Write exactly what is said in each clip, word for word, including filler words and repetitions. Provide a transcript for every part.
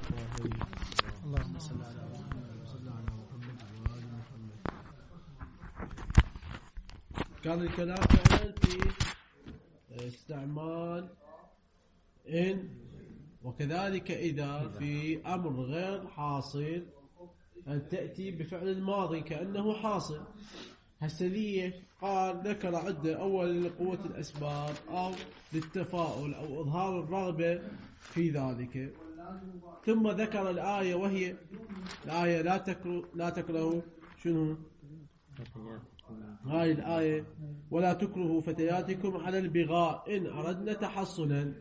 اللهم صل على محمد وصلى على محمد وآل محمد. كان الكلام فعلا في استعمال إن، وكذلك إذا في أمر غير حاصل أن تأتي بفعل الماضي كأنه حاصل. هسه قال ذكر عدة، أول لقوة الأسباب أو للتفاؤل أو إظهار الرغبة في ذلك. ثم ذكر الآية وهي الآية لا تكره لا تكرهوا شنو هاي الآية ولا تكرهوا فتياتكم على البغاء إن أردنا تحصنا.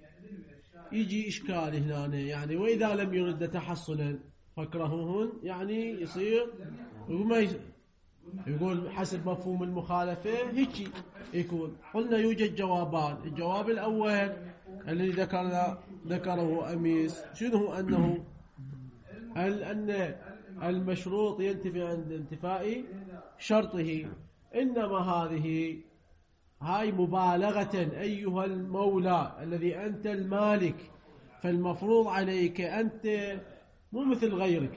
يجي إشكال هنا يعني وإذا لم يرد تحصنا فاكرهوهن يعني يصير يقول, يقول حسب مفهوم المخالفة هيك يكون. قلنا يوجد جوابان. الجواب الأول الذي ذكر ذكره أميس شنو أنه هل أن المشروط ينتفي عند انتفاء شرطه، إنما هذه هاي مبالغة أيها المولى الذي أنت المالك، فالمفروض عليك أنت مو مثل غيرك،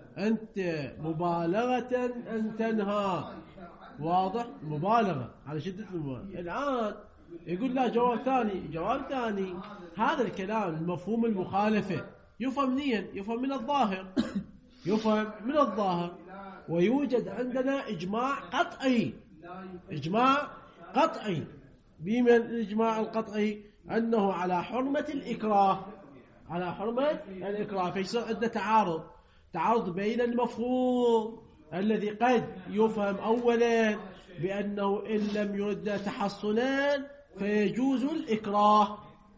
أنت مبالغة أن تنهى. واضح؟ مبالغة على شدة المبالغة. الآن يقول لا جواب ثاني. جواب ثاني هذا الكلام المفهوم المخالفة يفهم منين؟ يفهم من الظاهر. يفهم من الظاهر. ويوجد عندنا إجماع قطعي. إجماع قطعي. بما الإجماع القطعي أنه على حرمة الإكراه. على حرمة الإكراه. فيصير عندنا تعارض. تعارض بين المفهوم الذي قد يفهم أولا بأنه إن لم يرد تحصنا فيجوز الإكراه،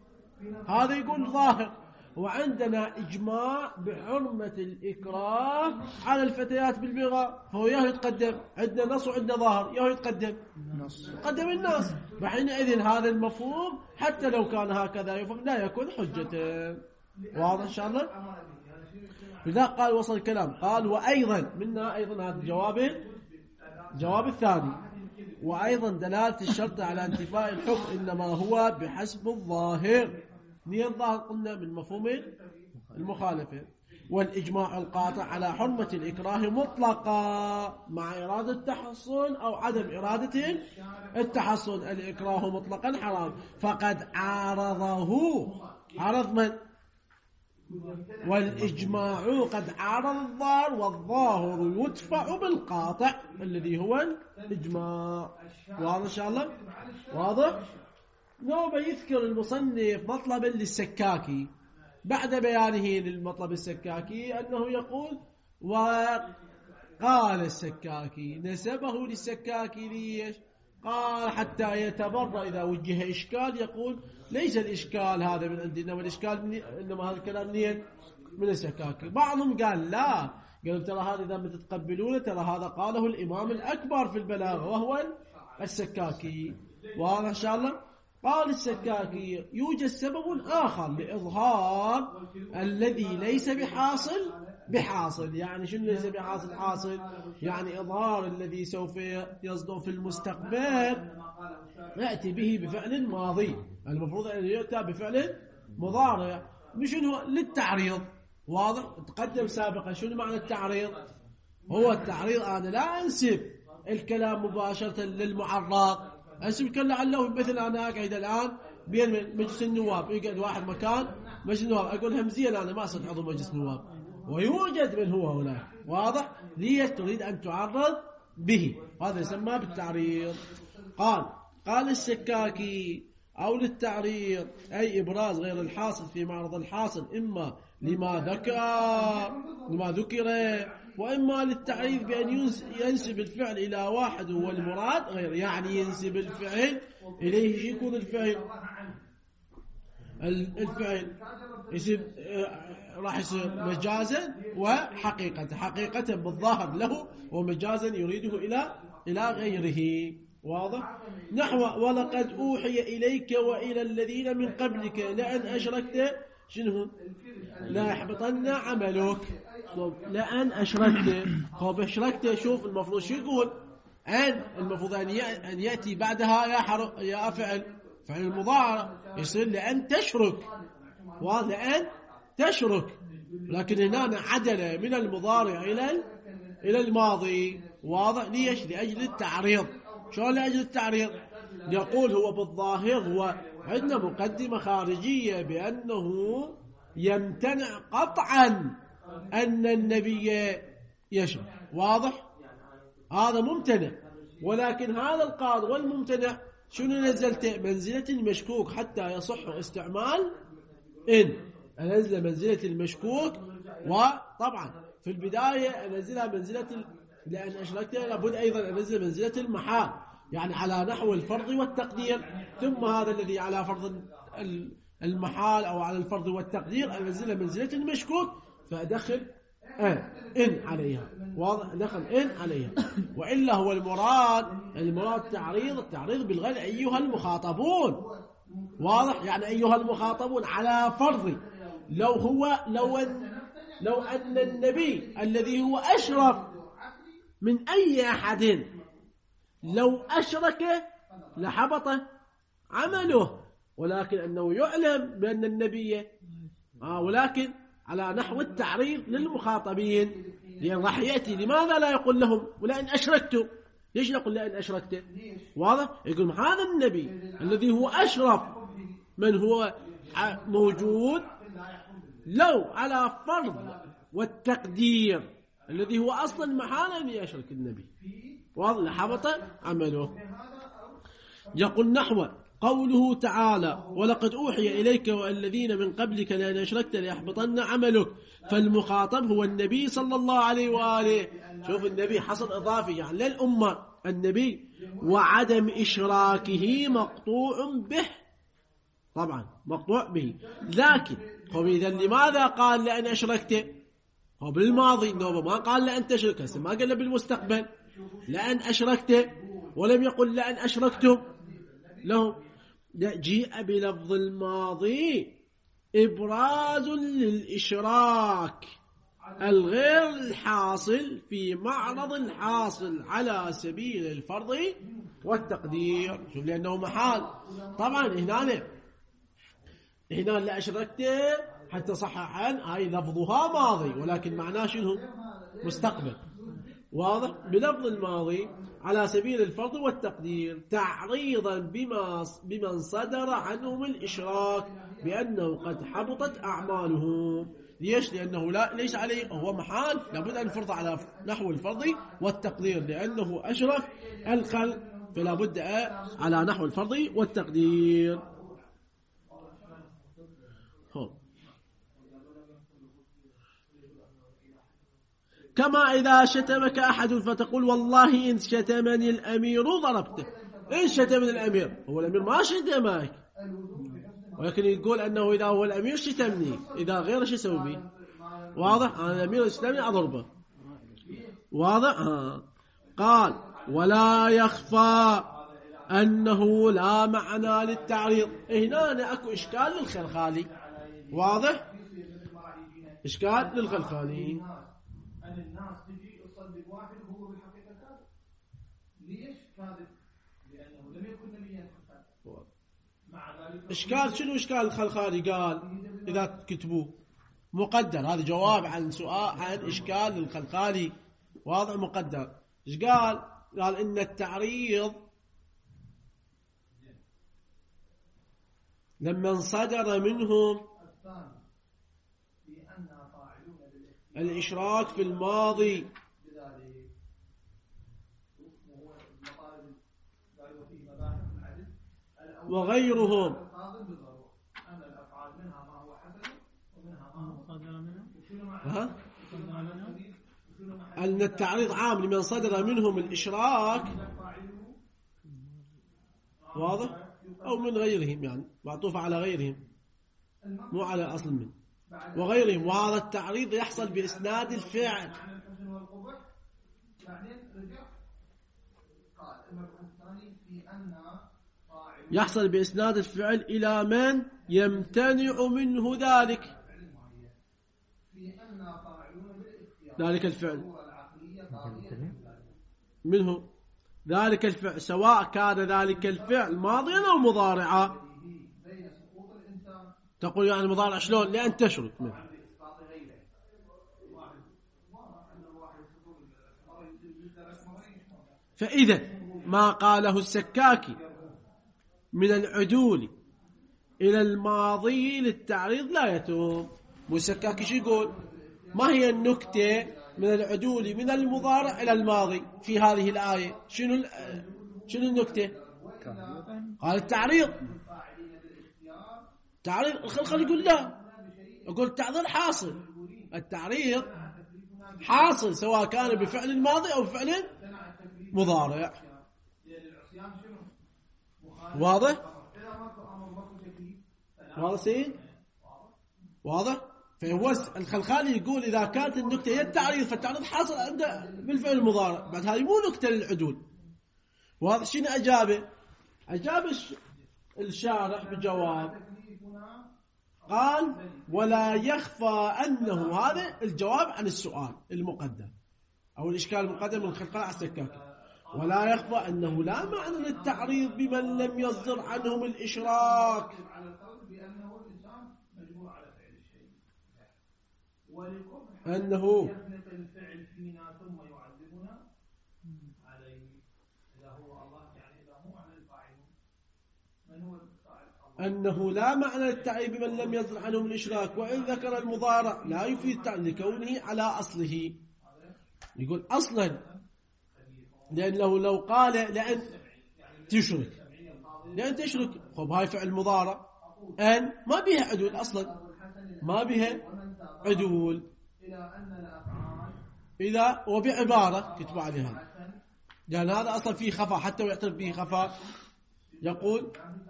هذا يقول ظاهر. وعندنا إجماع بحرمة الإكراه على الفتيات بالبغاء، فهو ياهو يتقدم. عندنا نص وعندنا ظاهر، ياهو يتقدم قدم الناس. وحينئذ هذا المفهوم حتى لو كان هكذا يفهم لا يكون حجة. واضح إن شاء الله؟ لذا قال وصل الكلام قال وأيضا منا أيضا هذا الجواب الجواب الثاني. وأيضا دلالة الشرط على انتفاء الحكم إنما هو بحسب الظاهر. نية الظاهر قلنا من مفهوم المخالفة. والإجماع القاطع على حرمة الإكراه مطلقا مع إرادة التحصن أو عدم إرادة التحصن. الإكراه مطلقا حرام. فقد عارضه عرض من؟ والإجماع قد عارض الظاهر، والظاهر يدفع بالقاطع الذي هو الإجماع. واضح إن شاء الله؟ واضح؟ نوبة يذكر المصنف مطلبا للسكاكي بعد بيانه للمطلب السكاكي أنه يقول وقال السكاكي نسبه للسكاكي ليش؟ قال حتى يتبرأ إذا وجه إشكال يقول ليس الإشكال هذا من عندنا، والإشكال من إنما هذا الكلام نية من السكاكي. بعضهم قال لا، قالوا ترى هذا إذا ما تتقبلونه ترى هذا قاله الإمام الأكبر في البلاغة وهو السكاكي. واضح إن شاء الله؟ قال السكاكي يوجد سبب آخر لإظهار الذي ليس بحاصل بحاصل. يعني شنو ليس بحاصل حاصل؟ يعني إظهار الذي سوف يصدر في المستقبل يأتي به بفعل ماضي، المفروض أن يأتي بفعل مضارع. شنو؟ للتعريض. واضح؟ تقدم سابقا شنو معنى التعريض؟ هو التعريض أنا لا أنسب الكلام مباشرة للمعرض، أنسب الكلام لعله مثل أنا أقعد الآن بين مجلس النواب، يقعد واحد مكان مجلس النواب أقول همزيا أنا ما أصدق عضو مجلس النواب ويوجد من هو هناك. واضح؟ ليش تريد أن تعرض به، هذا يسمى بالتعريض. قال قال السكاكي أو للتعريض أي إبراز غير الحاصل في معرض الحاصل، إما لما ذكر لما ذكر وإما للتعريض بأن ينسب الفعل إلى واحد والمراد غير. يعني ينسب الفعل إليه يكون الفعل الفعل يسب راح يصير مجازا وحقيقة، حقيقة بالظاهر له ومجازا يريده إلى إلى غيره. واضح؟ نحو ولقد أوحي إليك وإلى الذين من قبلك لأن أشركت شنو؟ لا يحبطن عملك. لأن أشركت، خب أشركت شوف المفروض شو يقول؟ أن المفروض أن يأتي بعدها يا حرف يا فعل فعل المضارع يصير لأن تشرك. واضح؟ لأن تشرك لكن هنا عدل من المضارع إلى إلى الماضي. واضح؟ ليش؟ لأجل التعريض. شلون لأجل التعريض؟ يقول هو بالظاهر هو عندنا مقدمة خارجية بأنه يمتنع قطعا أن النبي يشرب. واضح؟ هذا ممتنع، ولكن هذا القاضي والممتنع شنو نزلته؟ منزلة المشكوك حتى يصح استعمال إن. أنزل منزلة المشكوك، وطبعا في البداية أنزلها منزلة ال... لأن أشركتها لابد أيضا أنزل منزلة المحال، يعني على نحو الفرض والتقدير. ثم هذا الذي على فرض المحال أو على الفرض والتقدير أنزل منزلة المشكوك، فأدخل إن عليها. واضح؟ دخل إن عليها. وإلا هو المراد المراد تعريض التعريض بالغير أيها المخاطبون. واضح؟ يعني أيها المخاطبون على فرض لو هو لو أن لو أن النبي الذي هو أشرف من أي أحد لو أشرك لحبط عمله، ولكن أنه يعلم بأن النبي آه ولكن على نحو التعريض للمخاطبين. لأن راح يأتي لماذا لا يقول لهم ولئن أشركتوا؟ ليش يقول لئن أشركت؟ واضح؟ يقول هذا النبي الذي هو أشرف من هو موجود لو على فرض والتقدير الذي هو أصلا محال أن يشرك النبي، واضح؟ لحبط عمله. يقول نحو قوله تعالى ولقد أوحي إليك والذين من قبلك لأن أشركت ليحبطن عملك. فالمخاطب هو النبي صلى الله عليه وآله. شوف النبي حصل إضافي يعني للأمة النبي، وعدم إشراكه مقطوع به، طبعا مقطوع به. لكن هو إذا لماذا قال لأن أشركت؟ هو بالماضي النوبة ما قال لأن تشرك، هسه ما قال بالمستقبل لأن أشركت، ولم يقل لأن أشركتم لهم. جيء بلفظ الماضي إبراز للإشراك الغير الحاصل في معرض الحاصل على سبيل الفرض والتقدير. شوف لأنه محال. طبعا هنا هنا لا أشركت حتى صححا هاي لفظها ماضي ولكن معناه شنو؟ مستقبل. واضح؟ بلفظ الماضي على سبيل الفرض والتقدير تعريضا بما بمن صدر عنهم الإشراك بأنه قد حبطت أعمالهم. ليش؟ لأنه لا ليس عليه هو محال، لابد أن فرض على نحو الفرض والتقدير، لأنه أشرف الخلق فلا بد على نحو الفرض والتقدير. كما إذا شتمك أحد فتقول والله إن شتمني الأمير ضربته. إن شتمني الأمير، هو الأمير ما شتمك، ولكن يقول أنه إذا هو الأمير شتمني، إذا غير شو يسوي بي؟ واضح؟ أنا الأمير شتمني أضربه. واضح؟ ها. قال ولا يخفى أنه لا معنى للتعريض. هنا أكو إشكال للخلخالي. واضح؟ إشكال للخلخالي. أن الناس تجي تصلي بواحد وهو بالحقيقة كاذب. ليش كاذب؟ لأنه لم يكن نبيا حقا. مع ذلك إشكال شنو إشكال الخلخالي؟ قال إذا كتبوه مقدر. هذا جواب عن سؤال عن إشكال للخلخالي. واضح؟ مقدر. إيش قال؟ قال إن التعريض لما انصدر منهم الإشراك في الماضي وغيرهم ها؟ أن التعريض عام لمن صدر منهم الإشراك. واضح؟ أو من غيرهم، يعني معطوف على غيرهم مو على أصل من وغيرهم. وهذا التعريض يحصل بإسناد الفعل. يحصل بإسناد الفعل إلى من يمتنع منه ذلك ذلك الفعل منه ذلك الفعل، سواء كان ذلك الفعل ماضيا أو مضارعا. تقول يعني مضارع شلون؟ لأن تشرك منه. فإذا ما قاله السكاكي من العدول إلى الماضي للتعريض لا يتم. والسكاكي شو يقول؟ ما هي النكتة من العدول من المضارع إلى الماضي في هذه الآية؟ شنو شنو النكتة؟ قال التعريض. تعريض الخلق يقول لا، يقول التعريض حاصل. التعريض حاصل سواء كان بفعل الماضي أو بفعل مضارع. واضح؟ واضح سيد؟ واضح؟ فهو الخلخالي يقول إذا كانت النكتة هي التعريض فالتعريض حاصل عنده بالفعل المضارع. بعد هذه مو نكتة للعدول. واضح؟ شنو أجابه؟ أجاب الشارح بجواب قال ولا يخفى أنه هذا الجواب عن السؤال المقدم أو الإشكال المقدم من خلق على السكاكي. ولا يخفى أنه لا معنى للتعريض بمن لم يصدر عنهم الإشراك، أنه أنه لا معنى للتعريض بمن لم يصدر عنهم الإشراك، وإن ذكر المضارع لا يفيد التعريض لكونه على أصله. يقول أصلا لأنه لو قال لأن تشرك لأن تشرك خب هاي فعل مضارع أن ما بها عدول أصلا، ما بها عدول إذا وبعبارة كتب عليها لأن هذا أصلا فيه خفاء حتى ويعترف به خفاء. يقول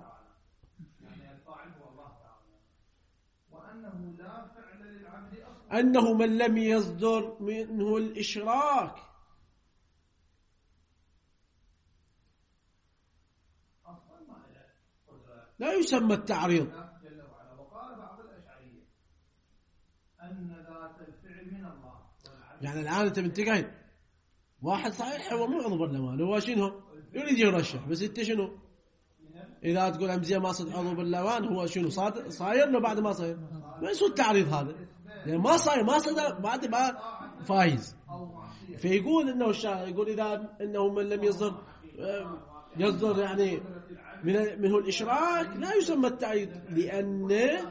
أنه من لم يصدر منه الإشراك لا يسمى التعريض. يعني الآن أنت منتقل واحد صحيح هو مو عضو برلمان، هو شنو يريد يرشح، بس أنت شنو إذا تقول أمزية ما صد عضو برلمان هو شنو صاير له بعد ما صاير ما يسوي التعريض هذا، يعني ما صاير ما صدر بعد ما فايز. فيقول إنه الشارع يقول إذا إنه من لم يصدر يصدر يعني من منه الإشراك لا يسمى التعريض، لأن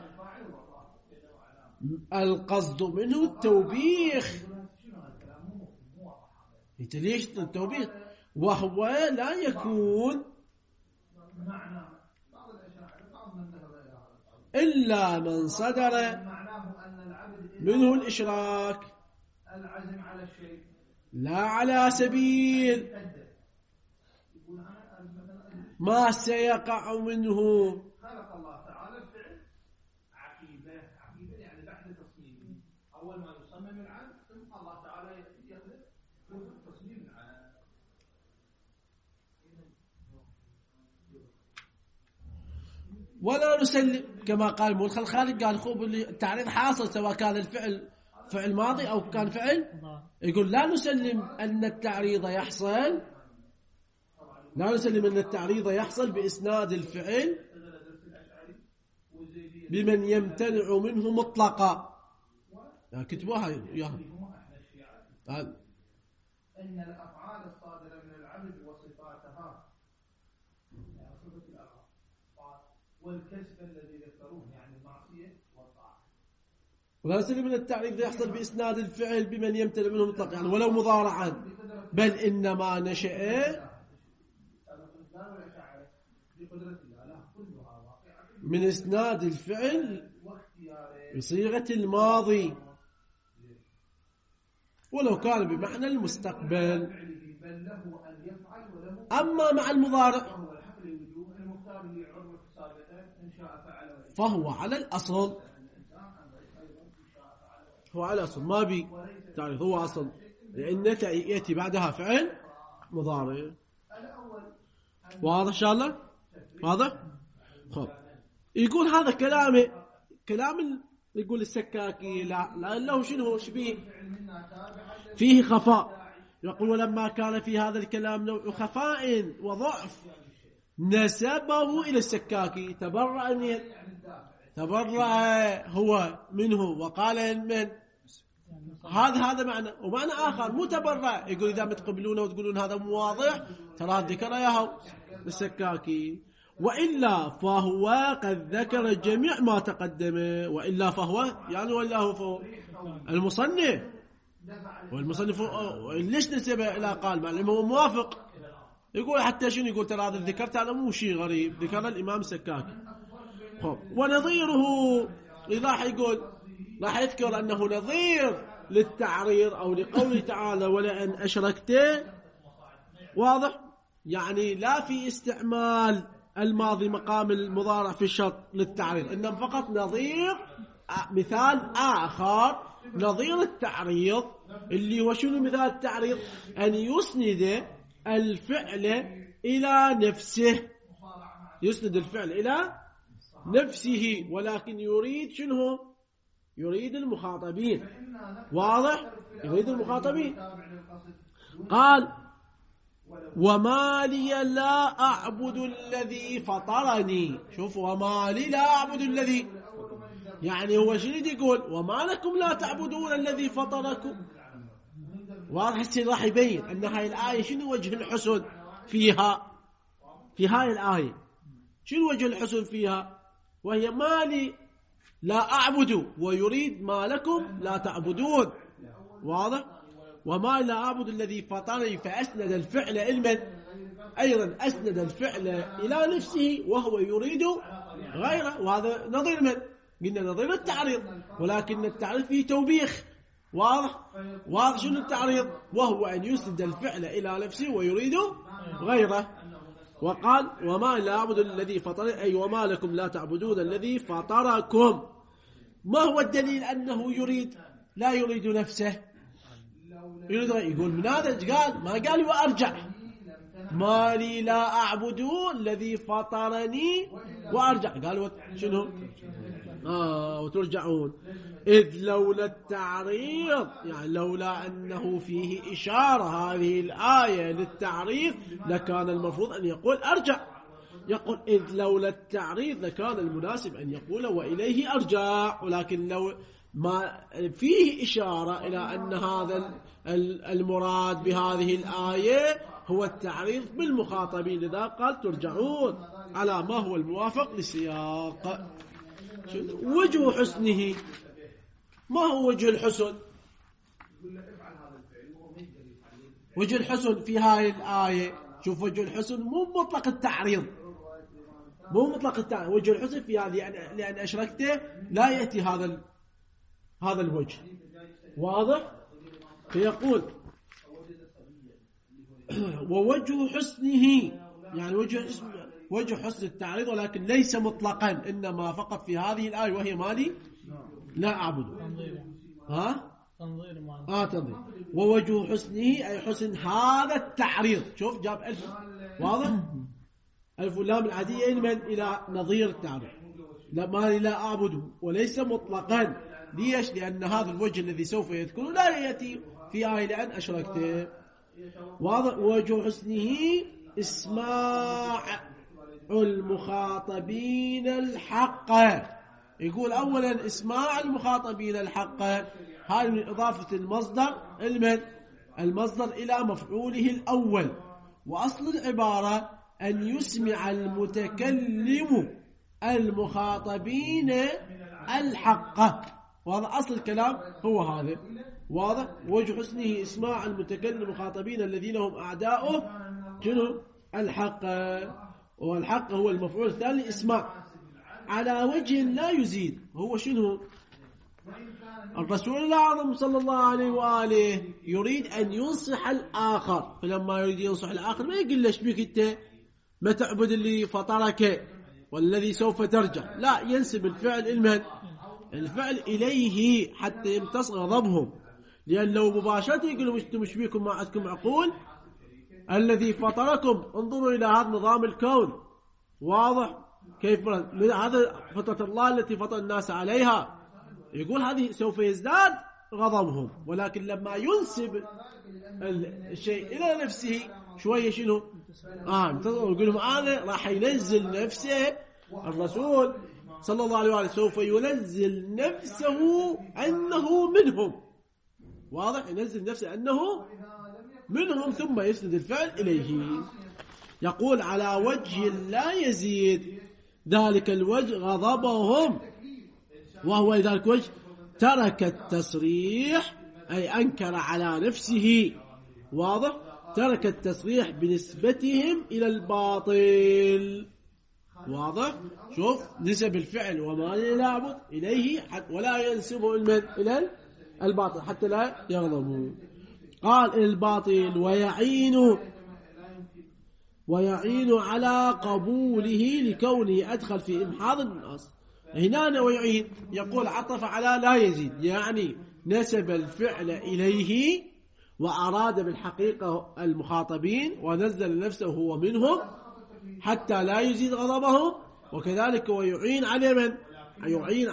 القصد منه التوبيخ. انت ليش التوبيخ؟ وهو لا يكون إلا من صدر منه الإشراك لا على سبيل ما سيقع منه. خلق الله تعالى الفعل عقيبة، عقيبة يعني بعد تصميمه. أول ما يصمم العبد ثم الله تعالى يخلق تصميم العبد. ولا نسلم كما قال مو الخالق قال خوب التعريض حاصل سواء كان الفعل فعل ماضي أو كان فعل. يقول لا نسلم أن التعريض يحصل لا نسلم أن التعريض يحصل بإسناد الفعل بمن يمتنع منه مطلقا. كتبوها ياها قال إن الأفعال الصادرة من العبد وصفاتها والكسب الذي ذكروه يعني المعصية والطاعة. ولا نسلم أن التعريض يحصل بإسناد الفعل بمن يمتنع منه مطلقا يعني ولو مضارعا، بل إنما نشأ من إسناد الفعل بصيغة الماضي ولو كان بمعنى المستقبل. أما مع المضارع فهو على الأصل، هو على الأصل ما بي تعريف، هو أصل لأن يأتي بعدها فعل مضارع. واضح إن شاء الله؟ واضح؟ خب يقول هذا كلامه كلام يقول السكاكي لا لأنه شنو شبيه فيه خفاء. يقول ولما كان في هذا الكلام نوع خفاء وضعف نسبه إلى السكاكي تبرأ من تبرأ هو منه وقال من هذا هذا معنى. ومعنى آخر متبرع، يقول إذا متقبلونه وتقولون هذا مو واضح ترى ذكر ياهو السكاكي، وإلا فهو قد ذكر جميع ما تقدم. وإلا فهو يعني وإلا هو فهو المصنف، والمصنف ليش نسبه إلى قال مع الإمام هو موافق، يقول حتى شنو، يقول ترى هذا ذكرت هذا مو شيء غريب، ذكر الإمام السكاكي. ونظيره إذا حيقول راح يذكر أنه نظير للتعريض أو لقوله تعالى ولئن أشركت، واضح يعني لا في استعمال الماضي مقام المضارع في الشرط للتعريض، إنما فقط نظير. مثال آخر نظير التعريض اللي هو شنو مثال التعريض؟ أن يسند الفعل إلى نفسه، يسند الفعل إلى نفسه ولكن يريد شنو؟ يريد المخاطبين، واضح؟ يريد المخاطبين. قال وما لي لا أعبد الذي فطرني. شوف وما لي لا أعبد الذي، يعني هو شنو يقول؟ وما لكم لا تعبدون الذي فطركم. واضح السيد راح يبين أن هاي الآية شنو وجه الحسن فيها، في هاي الآية شنو وجه الحسن فيها، وهي ما لي لا أعبد ويريد ما لكم لا تعبدون. واضح؟ وما لا أعبد الذي فطرني، فأسند الفعل علما، أيضا أسند الفعل إلى نفسه وهو يريد غيره. وهذا نظير من قلنا نظير التعريض، ولكن التعريض فيه توبيخ. واضح؟ واضح شنو التعريض؟ وهو أن يسند الفعل إلى نفسه ويريد غيره. وقال وما لا أعبد الذي فطرني، أي وما لكم لا تعبدون الذي فطركم. ما هو الدليل أنه يريد لا يريد نفسه؟ يريد، يقول من هذا قال ما قال وأرجع، ما لي لا أعبد الذي فطرني وأرجع، قال شنو؟ آه وترجعون. إذ لولا التعريض، يعني لولا أنه فيه إشارة هذه الآية للتعريض لكان المفروض أن يقول أرجع. يقول إذ لولا التعريض لكان المناسب أن يقول وإليه أرجع، ولكن لو ما فيه إشارة إلى أن هذا المراد بهذه الآية هو التعريض بالمخاطبين، لذا قال ترجعون على ما هو الموافق للسياق. وجه حسنه، ما هو وجه الحسن؟ وجه الحسن في هذه الآية، شوف وجه الحسن مو مطلق التعريض، مو مطلق التعريض. وجه الحسن في هذه لأن أشركته لا يأتي هذا هذا الوجه، واضح؟ فيقول ووجه حسنه، يعني وجه حسن وجه حسن التعريض ولكن ليس مطلقا، إنما فقط في هذه الآية وهي مالي لا أعبد. ها؟ تنظير آه تنظير. ووجه حسنه أي حسن هذا التعريض. شوف جاب ألف، واضح؟ ألف اللام العادية من إلى نظير التعريض، لا مالي لا أعبد، وليس مطلقا. ليش؟ لأن هذا الوجه الذي سوف يذكره لا يأتي في آية لأن أشركته. واضح؟ ووجه حسنه اسماع المخاطبين الحق. يقول أولا اسماع المخاطبين الحق، هذا من إضافة المصدر المن المصدر إلى مفعوله الأول، وأصل العبارة أن يسمع المتكلم المخاطبين الحق، وهذا أصل الكلام هو هذا. واضح؟ وجه حسنه اسماع المتكلم المخاطبين الذين هم أعداؤه شنو؟ الحق، والحق هو المفعول الثاني اسماع على وجه لا يزيد. هو شنو؟ الرسول الأعظم صلى الله عليه وآله يريد أن ينصح الآخر، فلما يريد ينصح الآخر ما يقول ليش بيك أنت ما تعبد اللي فطرك والذي سوف ترجع، لا، ينسب الفعل المن الفعل إليه حتى يمتص غضبهم. لأن لو مباشرة يقولوا أنتم مش بيكم، ما عندكم عقول، الذي فطركم انظروا إلى هذا نظام الكون، واضح كيف هذا فطرة الله التي فطر الناس عليها، يقول هذه سوف يزداد غضبهم. ولكن لما ينسب الشيء إلى نفسه شوية شنو آه يقول لهم أنا راح ينزل نفسه، الرسول صلى الله عليه وسلم سوف ينزل نفسه أنه منهم، واضح؟ ينزل نفسه أنه منهم ثم يسند الفعل إليه. يقول على وجه لا يزيد ذلك الوجه غضبهم، وهو ذلك وجه ترك التصريح أي أنكر على نفسه. واضح؟ ترك التصريح بنسبتهم إلى الباطل. واضح؟ شوف نسب الفعل وما يلعبد إليه ولا ينسبه إلى الباطل حتى لا يغضبوا. قال الباطل ويعين ويعين على قبوله لكونه أدخل في إمحاض النص. هنا ويعين يقول عطف على لا يزيد، يعني نسب الفعل إليه وأراد بالحقيقة المخاطبين ونزل نفسه هو منهم حتى لا يزيد غضبهم. وكذلك ويعين على من؟ يعين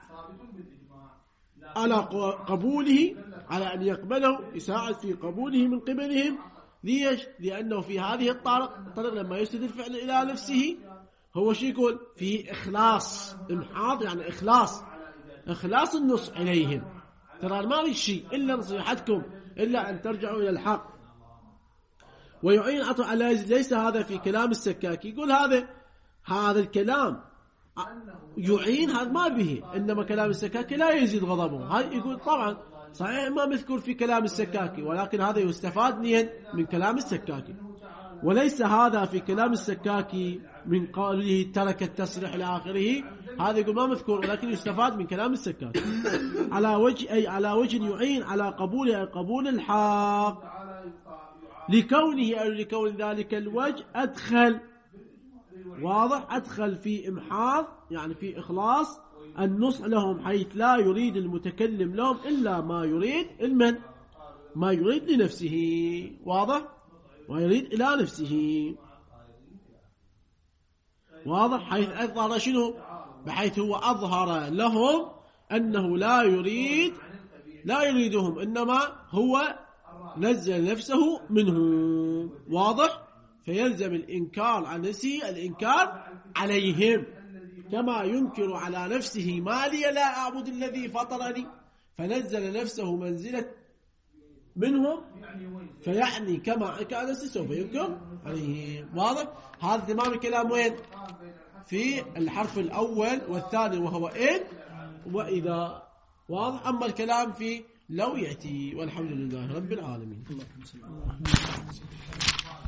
على قبوله، على أن يقبله، يساعد في قبوله من قبلهم. ليش؟ لأنه في هذه الطرق الطرق لما يسند الفعل إلى نفسه هو شو يقول؟ في إخلاص إمحاض، يعني إخلاص إخلاص النص إليهم. ترى ما لي شيء إلا نصيحتكم إلا أن ترجعوا إلى الحق. ويعين عطف على ليس هذا في كلام السكاكي. يقول هذا هذا الكلام يعين هذا ما به، إنما كلام السكاكي لا يزيد غضبه. هذا يقول طبعا صحيح ما مذكور في كلام السكاكي، ولكن هذا يستفاد من كلام السكاكي. وليس هذا في كلام السكاكي من قوله ترك التصريح إلى آخره، هذا يقول ما مذكور، ولكن يستفاد من كلام السكاكي على وجه أي على وجه يعين على قبول أي قبول الحق لكونه أو لكون ذلك الوجه أدخل. واضح؟ أدخل في إمحاض يعني في إخلاص النصح لهم، حيث لا يريد المتكلم لهم إلا ما يريد المن ما يريد لنفسه. واضح؟ ويريد إلى نفسه. واضح؟ حيث أظهر شنو؟ بحيث هو أظهر لهم أنه لا يريد لا يريدهم، إنما هو نزل نفسه منه. واضح؟ فيلزم الإنكار عن نفسه الإنكار عليهم، كما ينكر على نفسه ما لي لا أعبد الذي فطرني، فنزل نفسه منزلة منهم، فيعني كما كان نفسه سوف ينكر عليه. واضح؟ هذا تمام الكلام وين؟ في الحرف الأول والثاني وهو إن وإذا. واضح؟ أما الكلام في لو يأتي. والحمد لله رب العالمين.